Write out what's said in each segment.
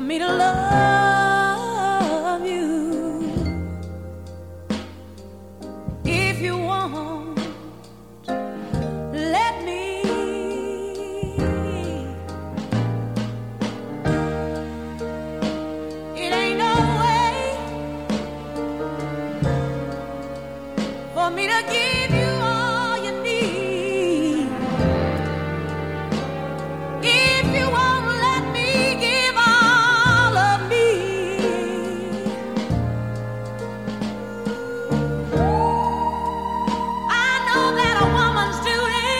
me to love you. If you want, let me. It ain't no way for me to give you all you need. If you won't let me give all of me, I know that a woman's duty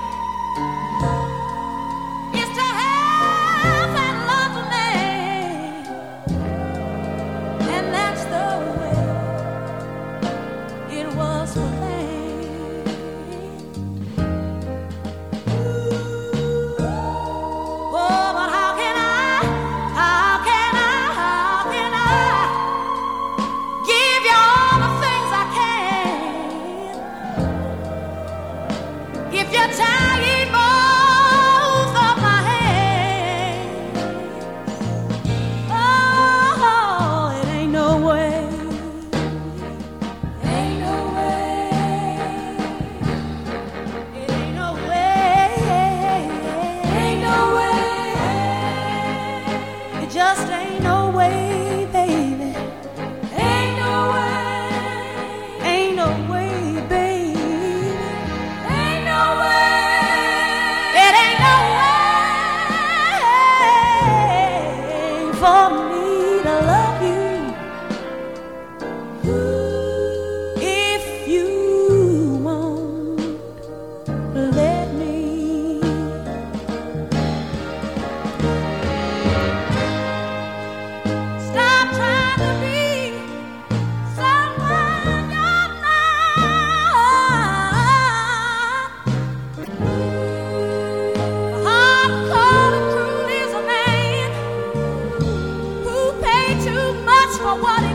is to have and love a man, and that's the way it was for me. Oh, but how can I give you all the things I can if you're tying both of my hands? Oh, it ain't no way. Ain't no way. It ain't no way. Ain't no way. It just ain't no way, baby. Ain't no way. Ain't no way, baby. Ain't no way. It ain't no way for me to love you. If you won't let me. Stop trying to be someone you're not. Hard-cold and cruel is a man who paid too much for what